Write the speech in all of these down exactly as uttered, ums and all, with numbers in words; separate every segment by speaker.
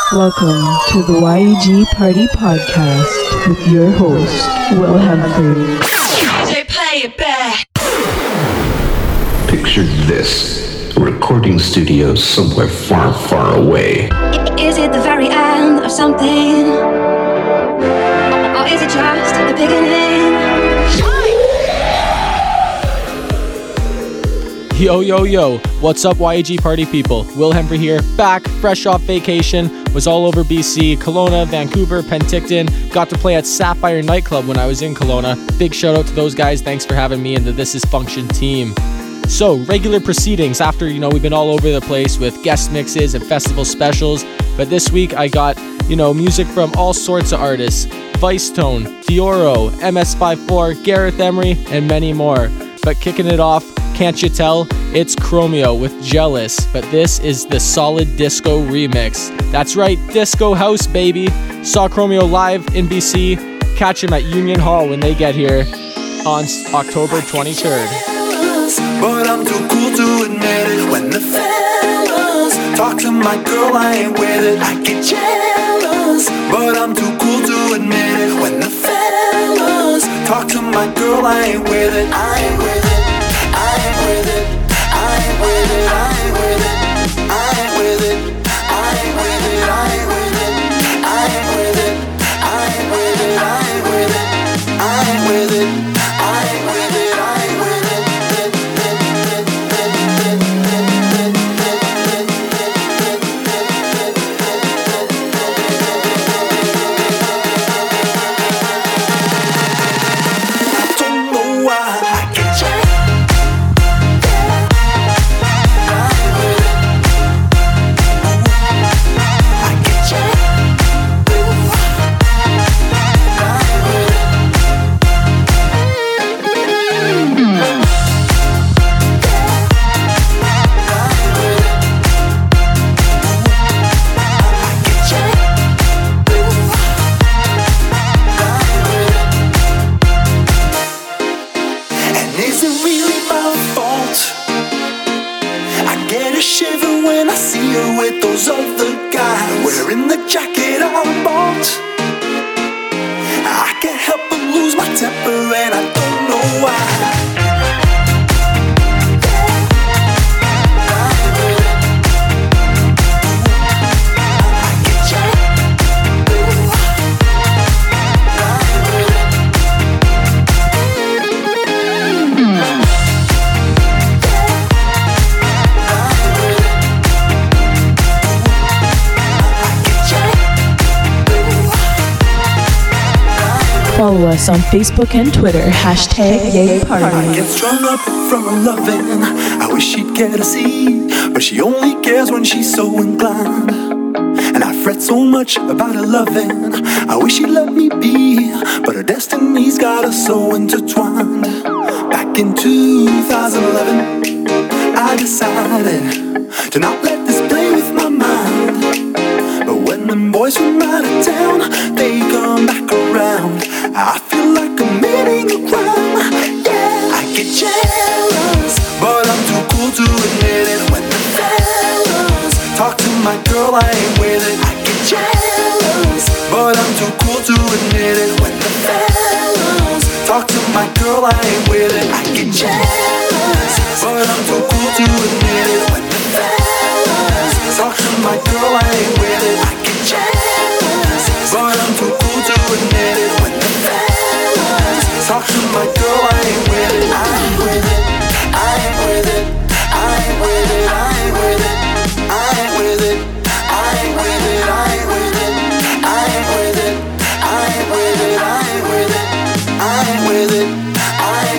Speaker 1: Welcome to the Y E G Party Podcast with your host, Will Humphrey.
Speaker 2: D J, play it back.
Speaker 3: Picture this, a recording studio somewhere far, far away.
Speaker 4: Is it the very end of something? Or is it just the beginning?
Speaker 5: Yo, yo, yo, what's up Y E G party people? Will Hembry here, back, fresh off vacation, was all over B C, Kelowna, Vancouver, Penticton, got to play at Sapphire Nightclub when I was in Kelowna. Big shout out to those guys, thanks for having me and the This Is Function team. So, regular proceedings after, you know, we've been all over the place with guest mixes and festival specials, but this week I got, you know, music from all sorts of artists, Vice Tone, Dioro, M S fifty-four, Gareth Emery, and many more. But kicking it off, can't you tell? It's Chromeo with Jealous, but this is the Solid Disco remix. That's right, Disco House, baby. Saw Chromeo live in B C. Catch him at Union Hall when they get here on October twenty-third.
Speaker 6: But I'm too cool to admit it. When the fellas talk to my girl, I ain't with it. I get jealous, but I'm too cool to admit it. When the fellas talk to my girl, I ain't with it. I ain't with it. I ain't with it. I ain't with it. I ain't with it. I ain't with it. I ain't with it. I ain't with it. I ain't with it. I ain't with it. I ain't with it. I ain't with it. I ain't with it. I ain't with it.
Speaker 1: Follow us on Facebook and Twitter, hashtag Yay Party.
Speaker 6: I get strung up from her loving. I wish she'd get a seat, but she only cares when she's so inclined. And I fret so much about her loving. I wish she'd let me be, but her destiny's got us so intertwined. Back in two thousand eleven, I decided to not let this play with my mind. But when them boys from out of town, they come back around, I feel like committing a crime. Yeah, I get jealous, but I'm too cool to admit it. When the fellas talk to my girl, I ain't with it. I get jealous, but I'm too cool to admit it. When the fellas talk to my girl, I ain't with it. I get jealous, but I'm too cool to admit it. When the fellas talk to my girl, I ain't with it. I get jealous, but I'm too cool to admit it. When the fellas talk to my girl, I ain't with it. I ain't with it. I ain't with it. I ain't with it. I ain't with it. I ain't with it. I ain't with it. I ain't with it. I ain't with it. I ain't with it. I ain't with it. I ain't with it. I ain't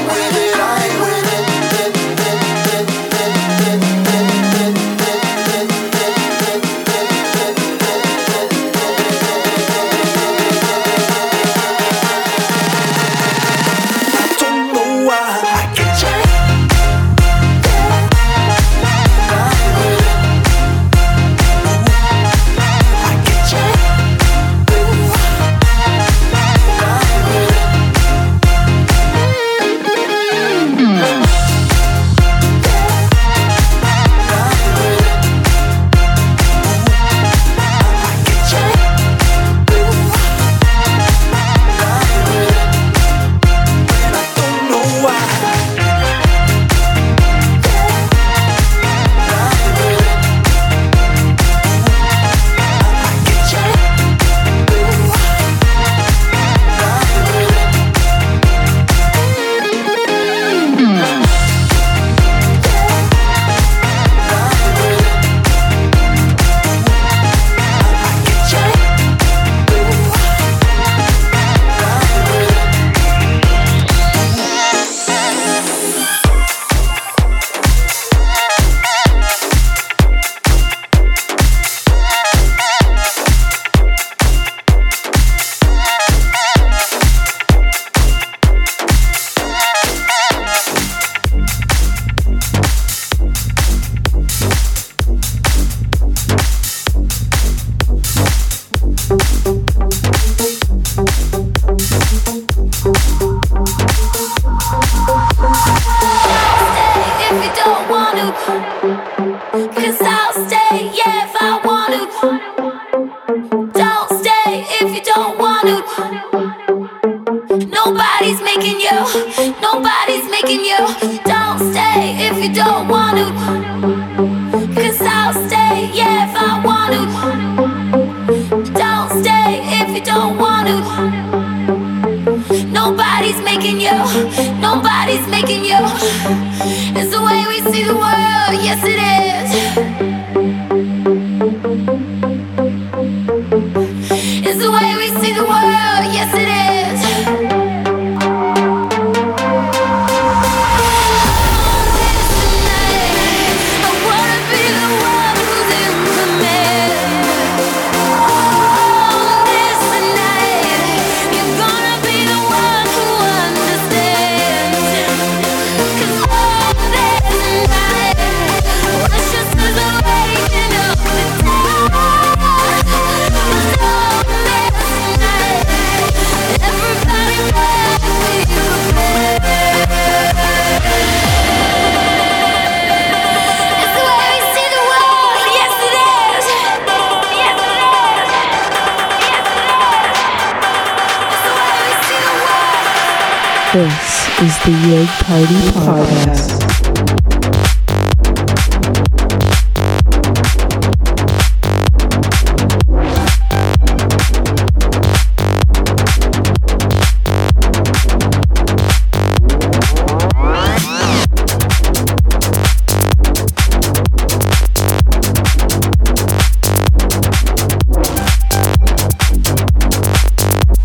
Speaker 4: to. Cause I'll stay, yeah, if I want to. Don't stay if you don't want to. Nobody's making you, nobody's making you. Don't stay if you don't want to. Cause I'll stay, yeah, if I want to. Don't stay if you don't want to. Nobody's making you, nobody's making you. It's the way we see the world, yes it is. It's the way we see the world, yes it is.
Speaker 1: This is the Yig Party Podcast.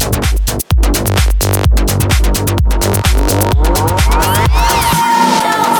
Speaker 4: Don't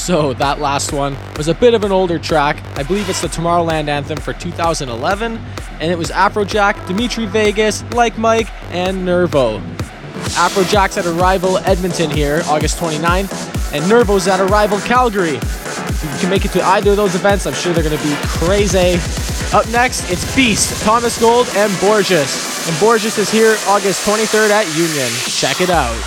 Speaker 5: So that last one was a bit of an older track. I believe it's the Tomorrowland anthem for two thousand eleven, and it was Afrojack, Dimitri Vegas, Like Mike, and Nervo. Afrojack's at a rival Edmonton here, August twenty-ninth, and Nervo's at a rival Calgary. If you can make it to either of those events, I'm sure they're going to be crazy. Up next, it's Beast, Thomas Gold, and Borges. And Borges is here August twenty-third at Union. Check it out.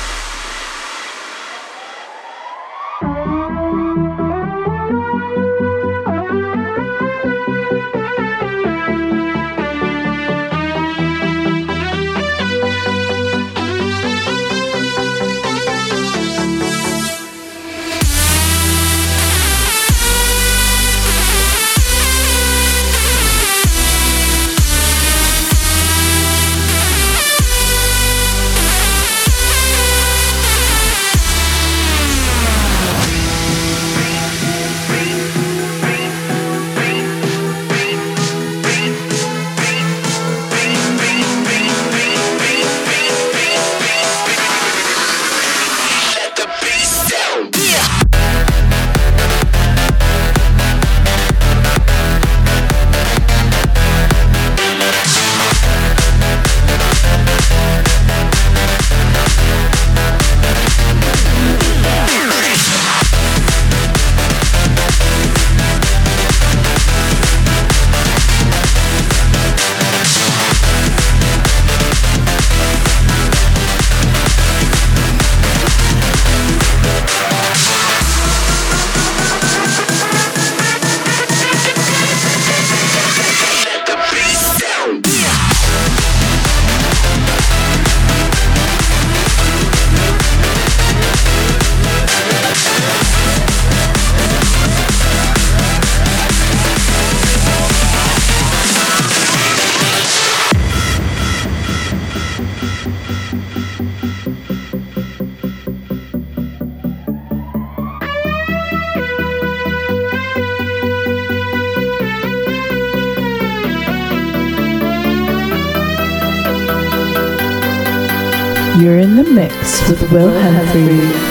Speaker 1: You're in the mix with Will Humphrey.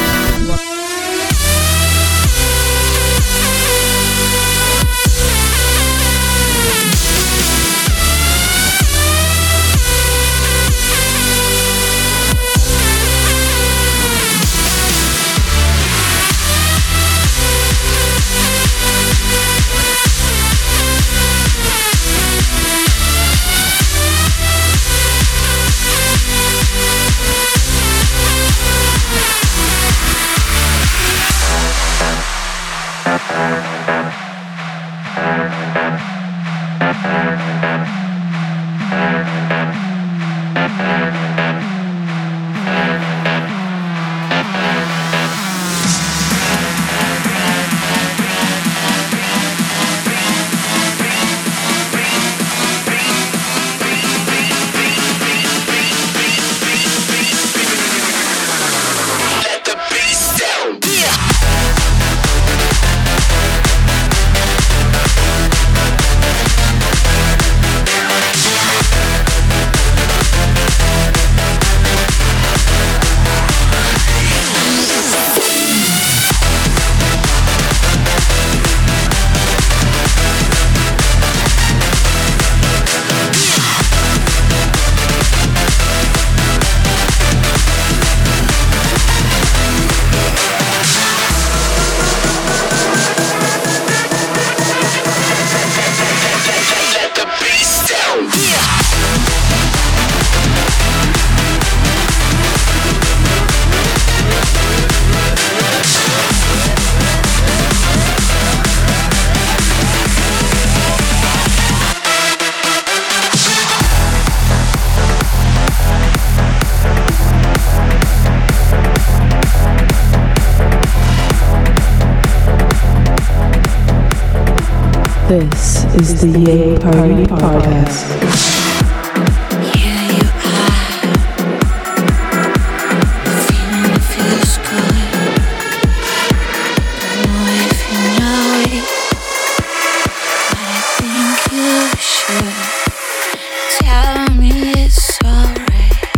Speaker 1: This is the Yay Party Podcast.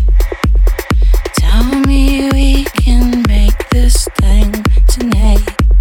Speaker 4: Tell me we can make this thing tonight.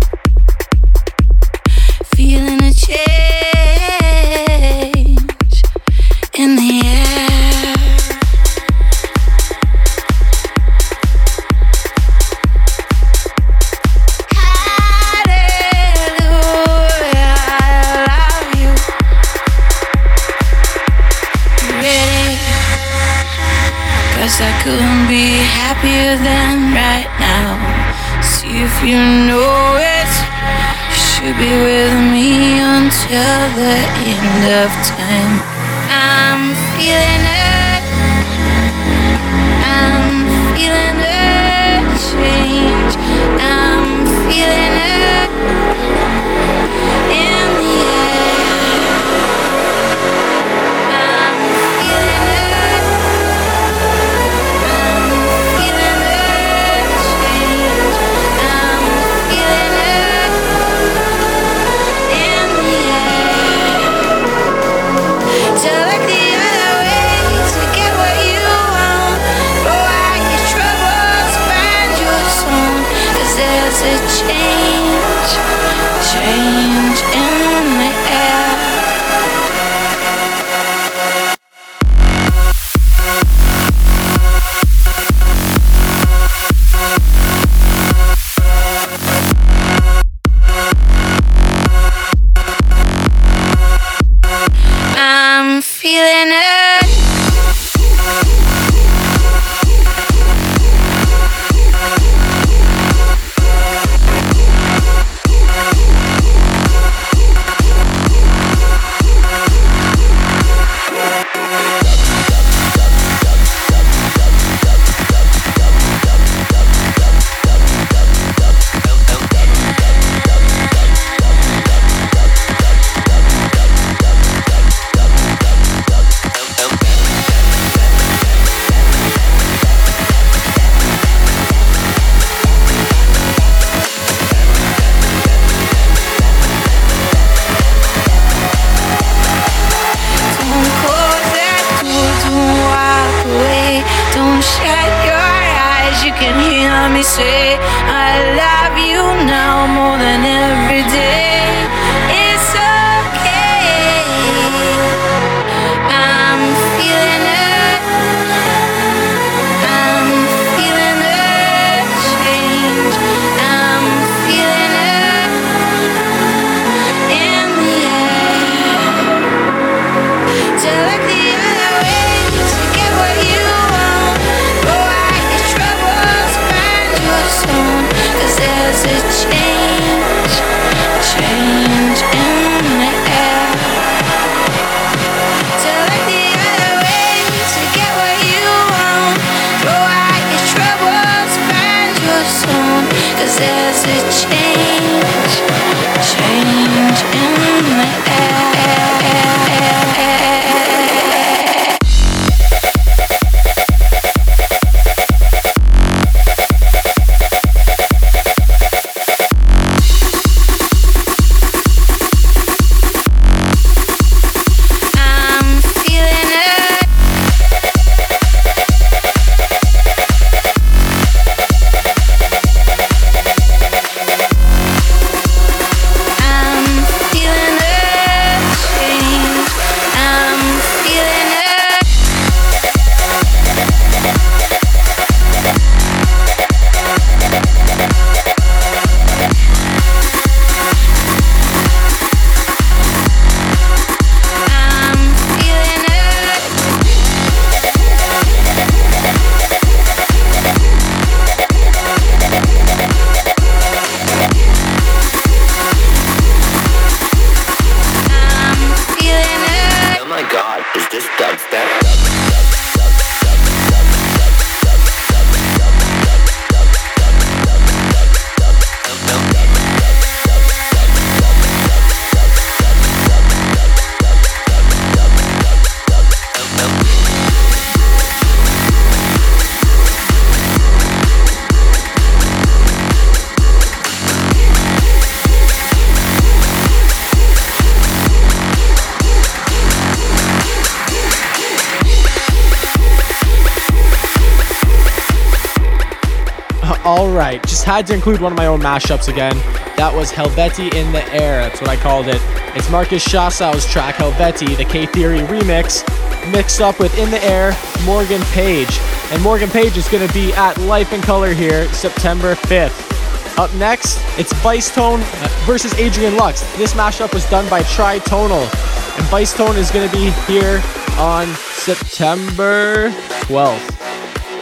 Speaker 4: I couldn't be happier than right now. See if you know it. You should be with me until the end of time. I'm feeling it. I'm feeling a change. I'm feeling it in the air. I'm feeling it. I'm feeling a change. I'm feeling it in the air. So like the other way to get what you want. Blow out your troubles, find your song. 'Cause there's a change, change in the air. I'm feeling it. Don't close that door, don't walk away. Don't shut your eyes, you can hear me say I love you now more than every day. It's okay. I'm feeling it. I'm feeling a change. I'm feeling it in the air. So like the other way to get what you want. Blow out your troubles, find your song. 'Cause there's a change, change in the air. So like the other way to get what you want. Blow out your troubles, find your song. 'Cause there's a change, change in the air. I'm feeling it. I'm feeling a change. I'm feeling it. I'm feeling it. I'm feeling it.
Speaker 7: Oh my god, is this dubstep?
Speaker 5: Alright, just had to include one of my own mashups again. That was Helveti in the Air, that's what I called it. It's Marcus Chassau's track Helveti, the K-Theory remix, mixed up with In the Air, Morgan Page. And Morgan Page is going to be at Life in Color here, September fifth. Up next, it's Bicetone versus Adrian Lux. This mashup was done by Tritonal. And Bicetone is going to be here on September twelfth.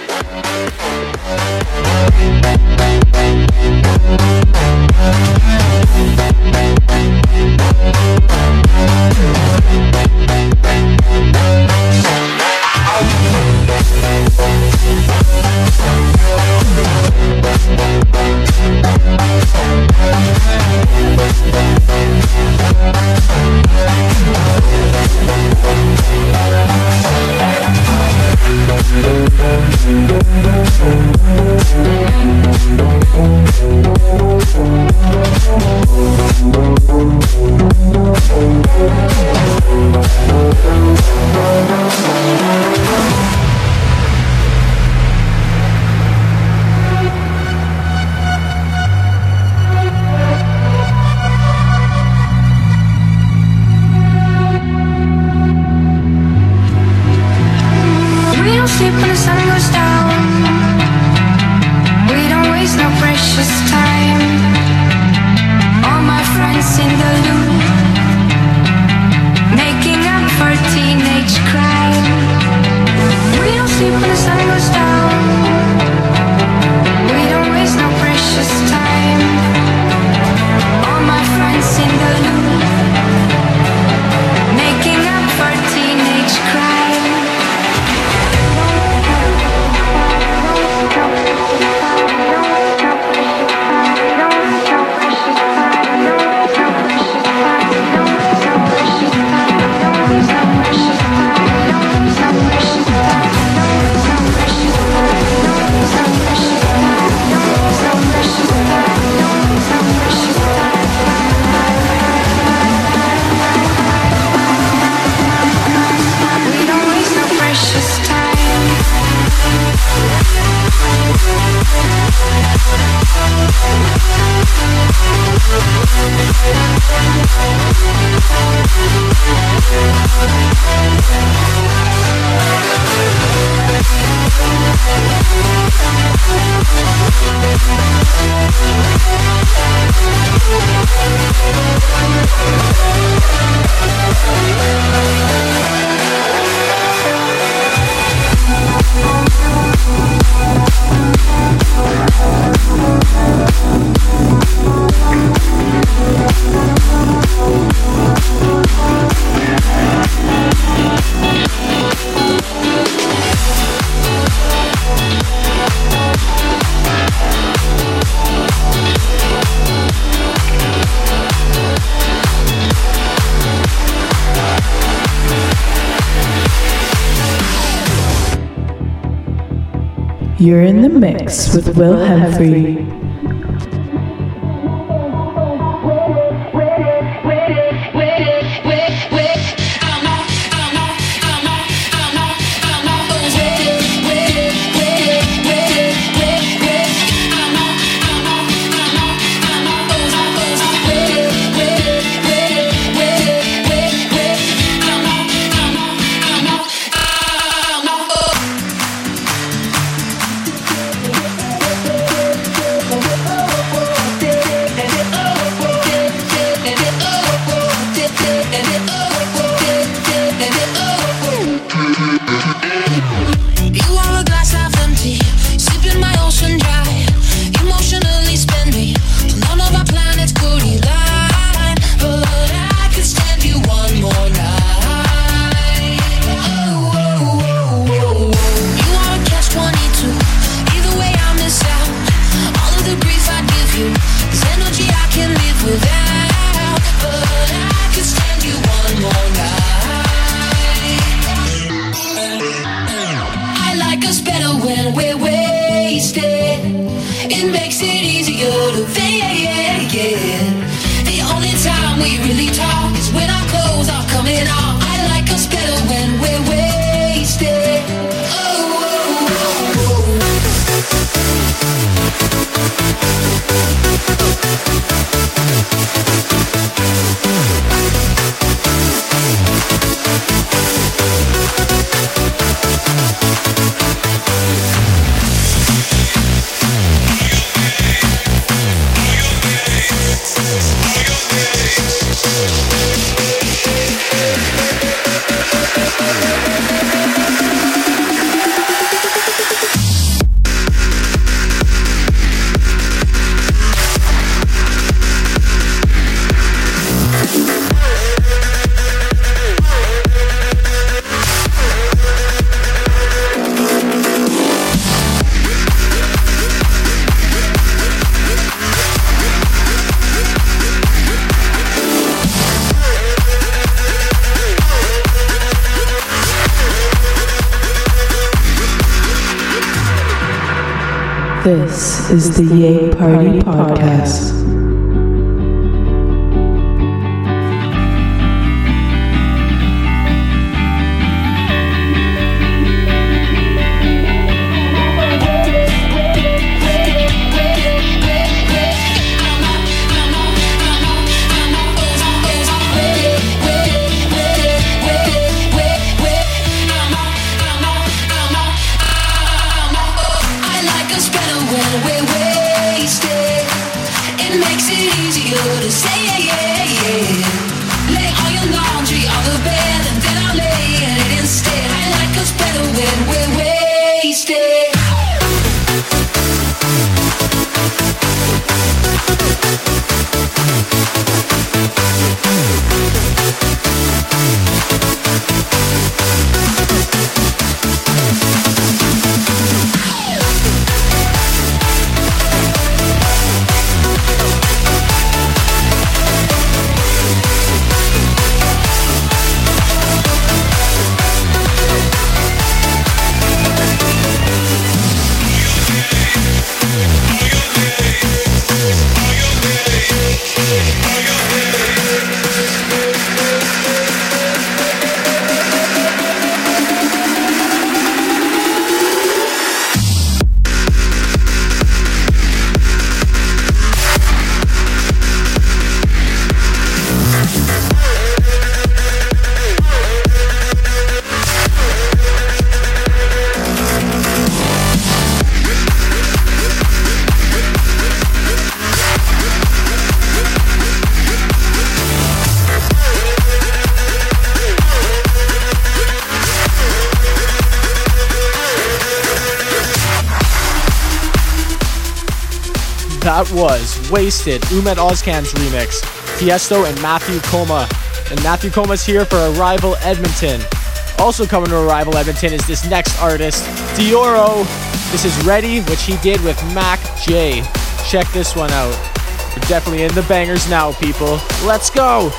Speaker 1: You're in the mix with Will Hemfrey. This is the Yay Party Podcast.
Speaker 5: That was Wasted, Umet Ozcan's remix. Tiesto and Matthew Koma. And Matthew Koma's here for Arrival Edmonton. Also coming to Arrival Edmonton is this next artist, Dioro. This is Ready, which he did with Mac J. Check this one out. We're definitely in the bangers now, people. Let's go!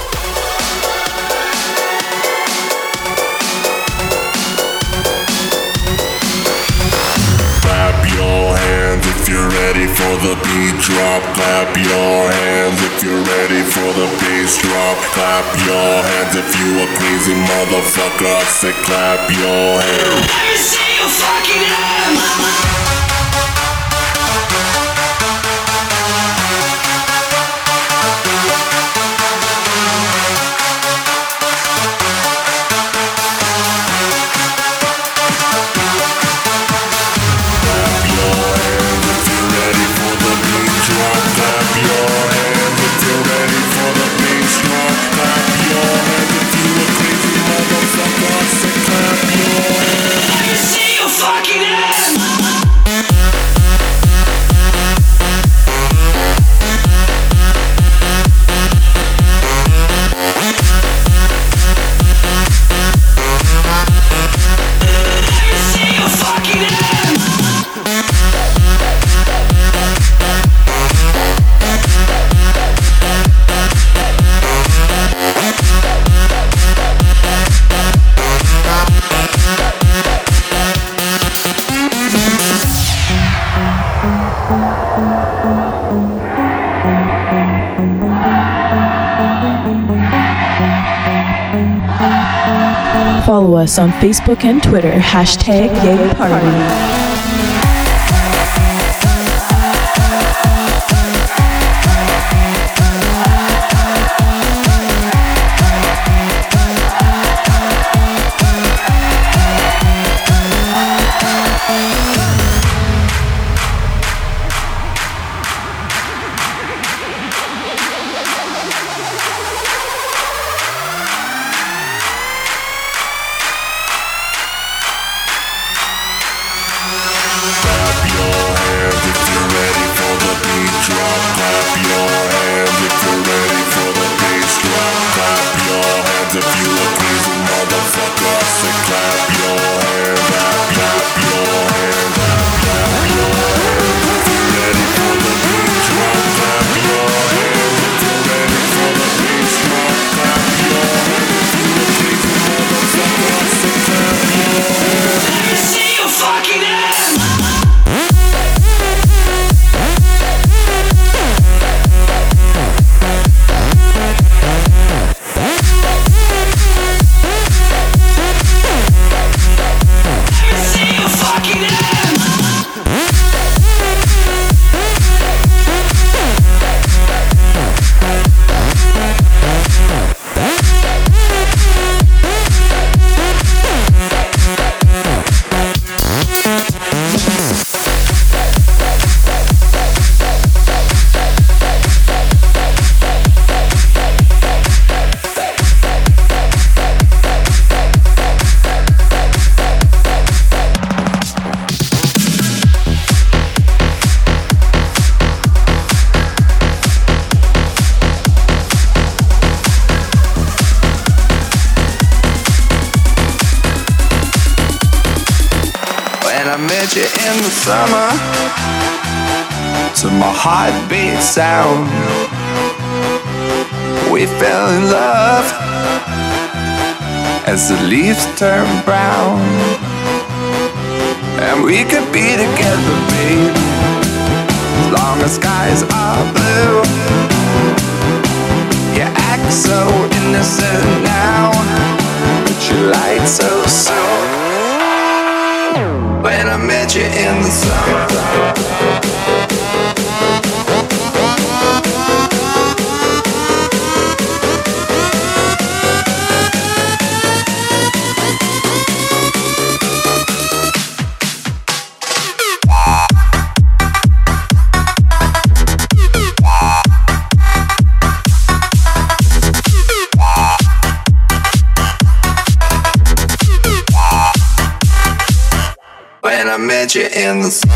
Speaker 8: If you're ready for the beat drop, clap your hands. If you're ready for the bass drop, clap your hands. If you a crazy motherfucker, I say clap your hands. Let me see your fucking hands.
Speaker 1: Follow us on Facebook and Twitter, hashtag Yay Party.
Speaker 6: met you in the summer, to my heartbeat sound, we fell in love as the leaves turn brown. And we could be together, babe, as long as skies are blue. You act so innocent now, but you lied so soon. When I met you in the summer, when I met you in the summer.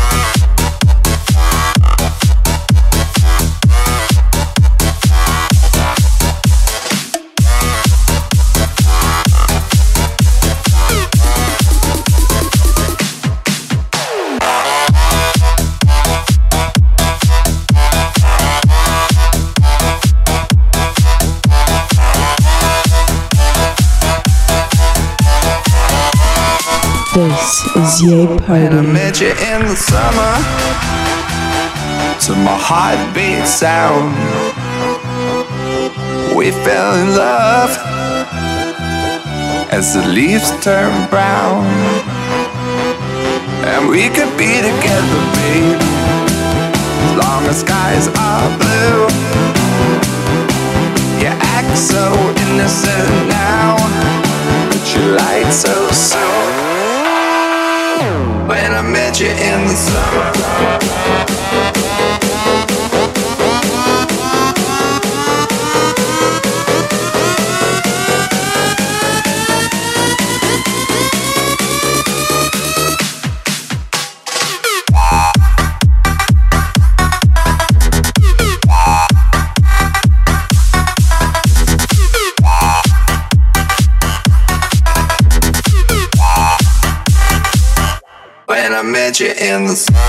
Speaker 1: This is Yay Party.
Speaker 6: When I met you in the summer, to my heartbeat sound, we fell in love as the leaves turn brown. And we could be together, babe, as long as skies are blue. You act so innocent now, but you lied so soon. When I met you in the summer, when I met you in the summer.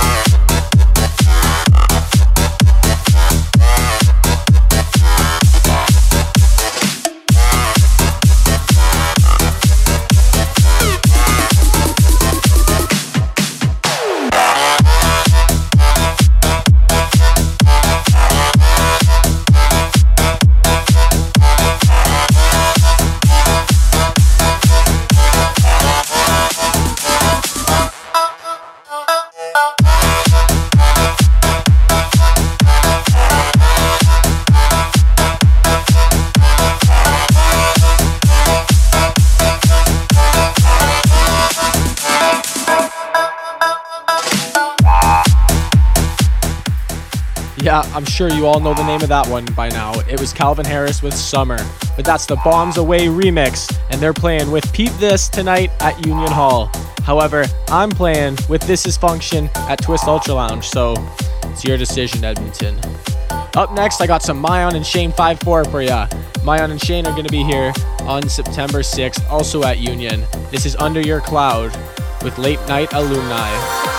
Speaker 5: Yeah, I'm sure you all know the name of that one by now. It was Calvin Harris with Summer. But that's the Bombs Away remix, and they're playing with Peep This tonight at Union Hall. However, I'm playing with This Is Function at Twist Ultra Lounge, so it's your decision, Edmonton. Up next, I got some Mayon and Shane five four for ya. Mayon and Shane are going to be here on September sixth, also at Union. This is Under Your Cloud with Late Night Alumni.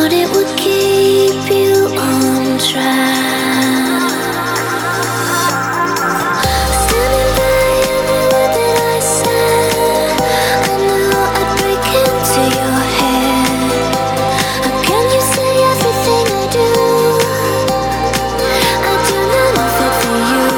Speaker 4: thought it would keep you on track. Standing by every word that I said, I knew I'd break into your head. How can you say everything I do? I do none of it for you.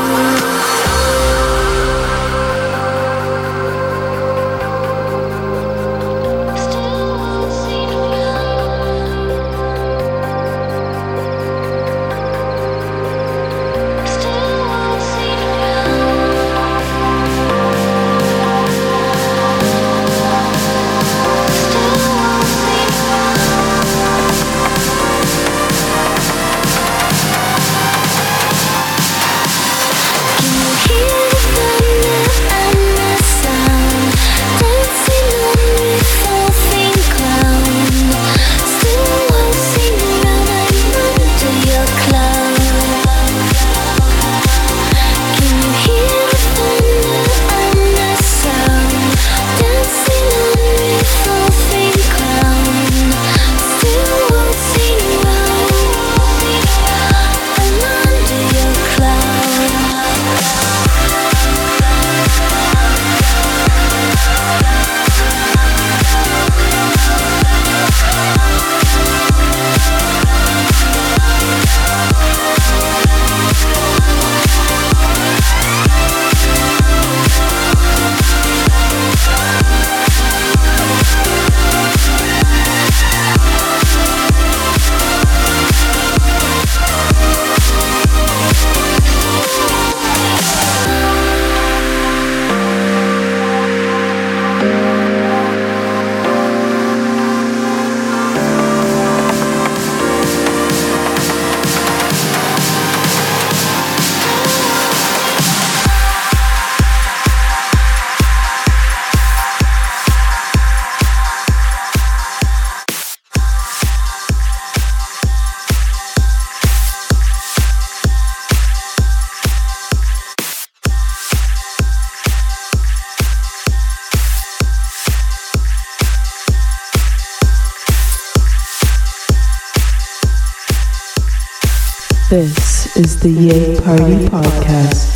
Speaker 1: This is the Yay Party Podcast.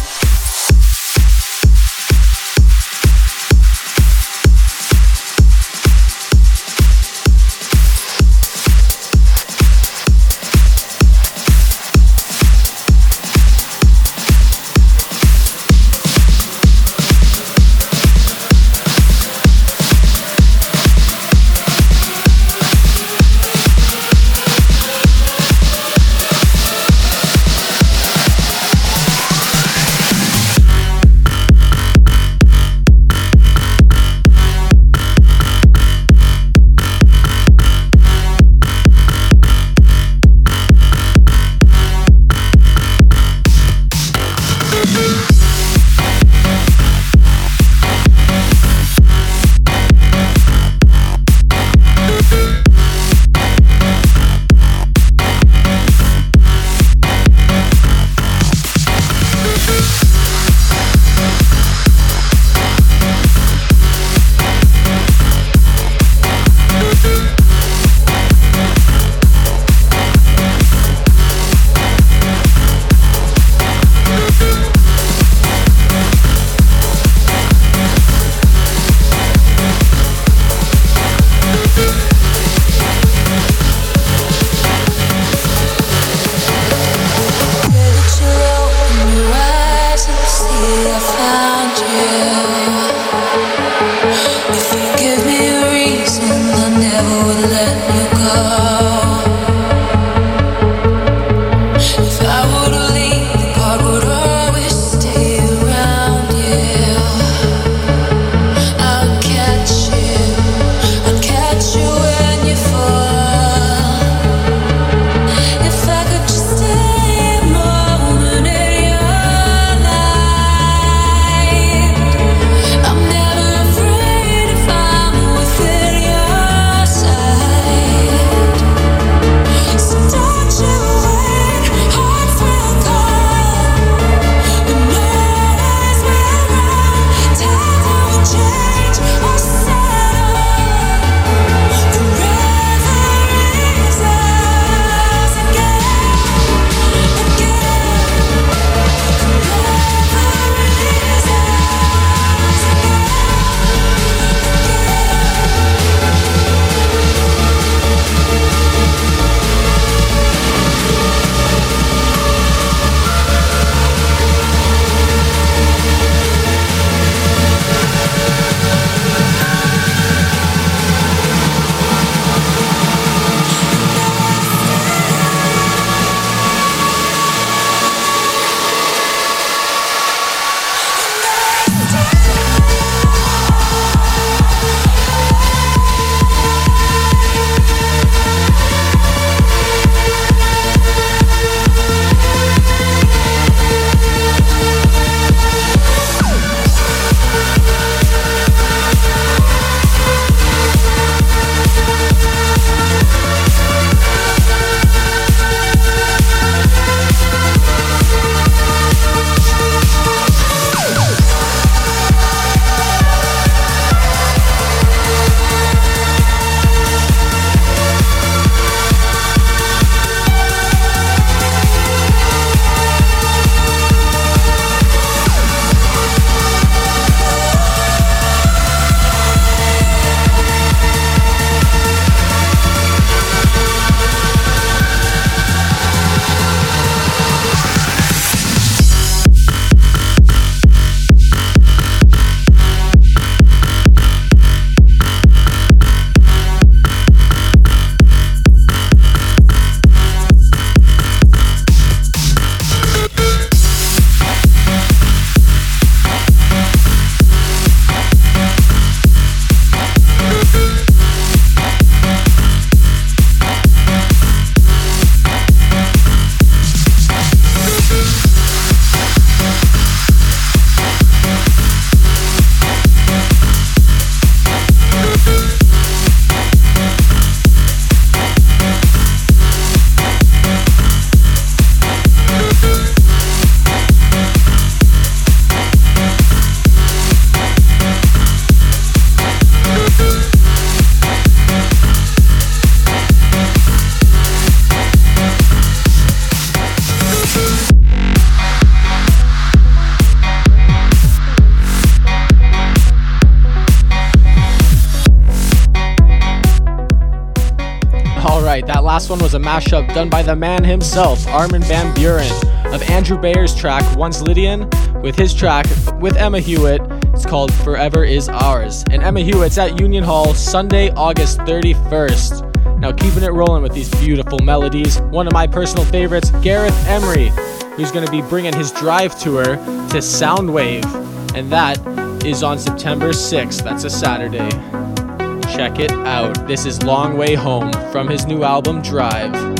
Speaker 5: right, that last one was a mashup done by the man himself, Armin van Buuren, of Andrew Bayer's track Once Lydian with his track with Emma Hewitt. It's called Forever Is Ours. And Emma Hewitt's at Union Hall Sunday, August thirty-first. Now keeping it rolling with these beautiful melodies, one of my personal favorites, Gareth Emery, who's going to be bringing his drive tour to Soundwave. And that is on September sixth. That's a Saturday. Check it out. This is Long Way Home from his new album, Drive.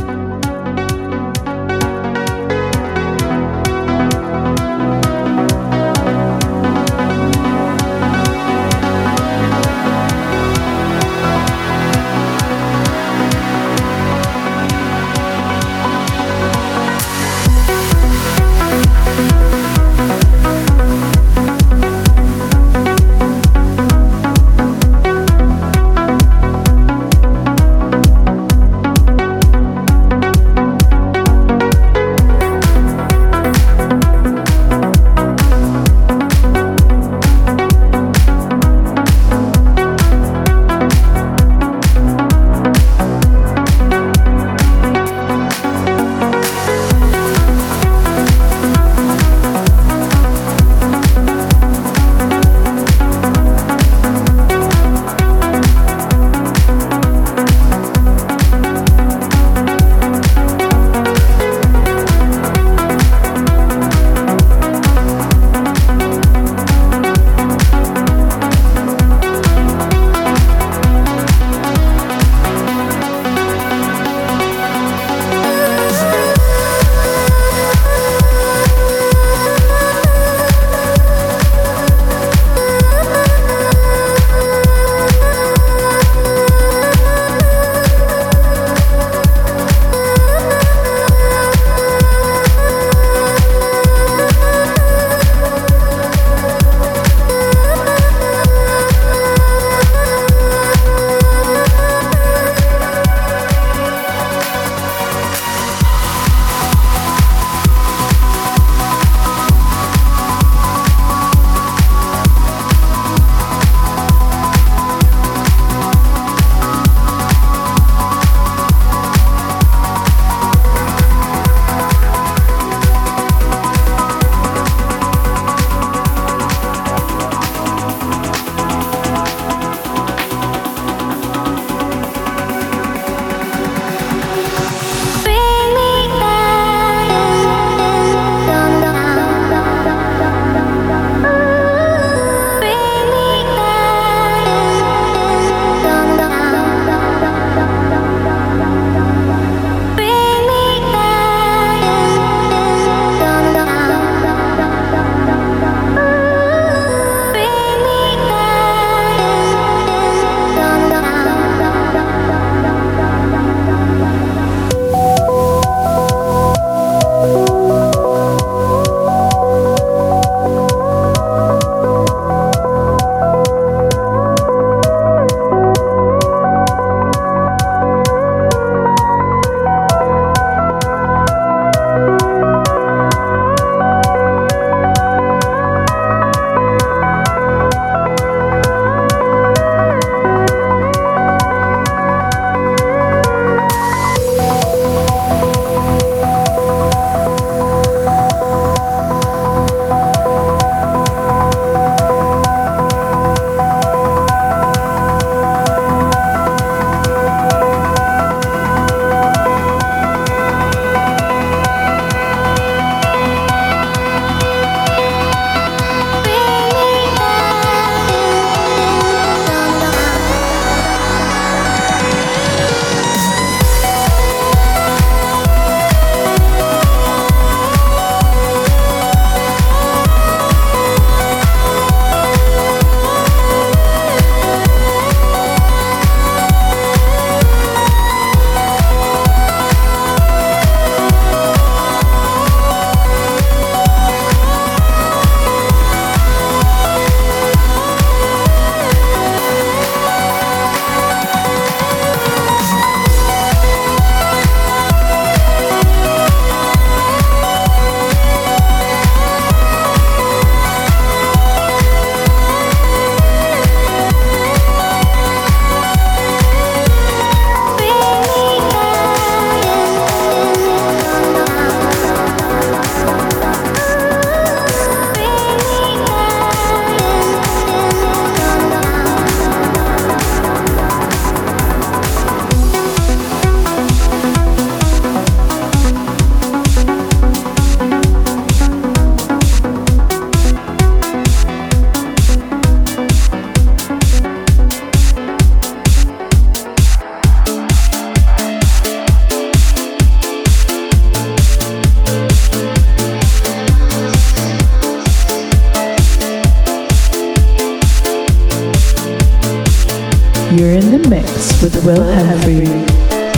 Speaker 1: You're in the mix with Will Hemfrey.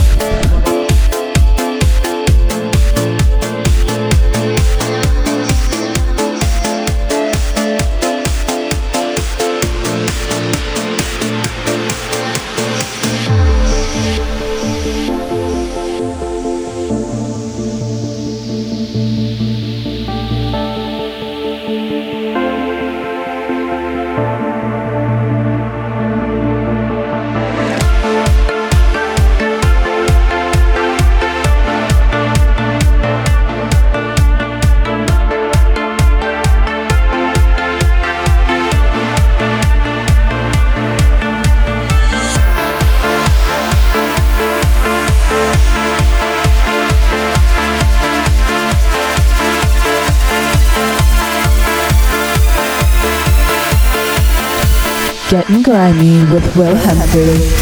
Speaker 1: Getting Grimy with Will Hemfrey.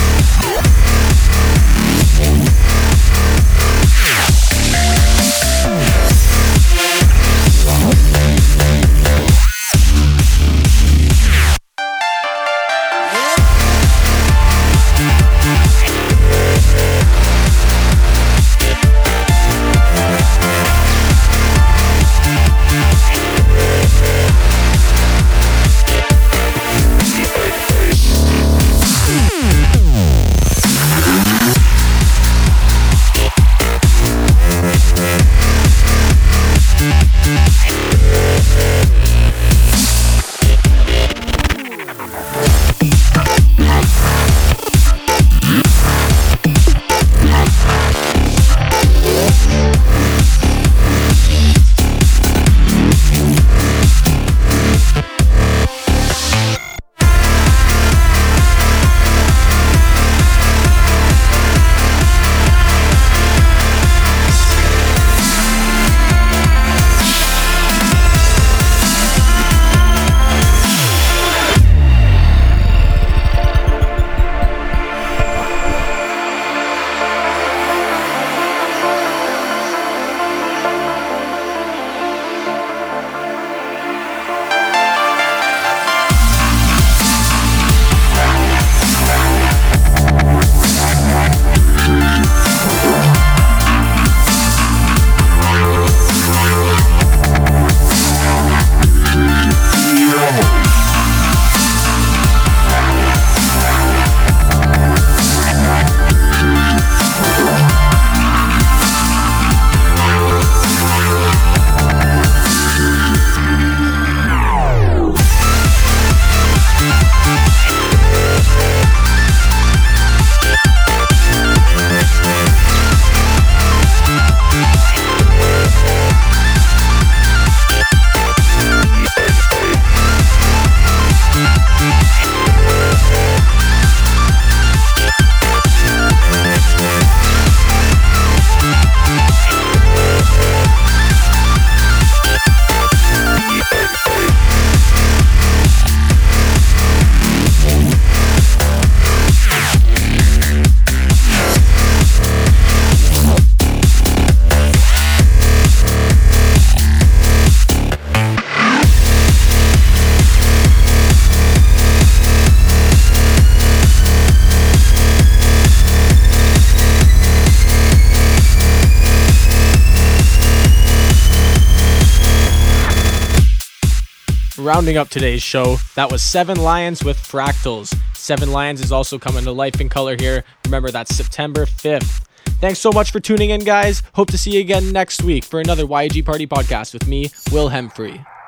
Speaker 5: Rounding up today's show, that was Seven Lions with Fractals. Seven Lions is also coming to life in color here. Remember, that's September fifth. Thanks so much for tuning in, guys. Hope to see you again next week for another Y A G Party podcast with me, Will Hemfrey.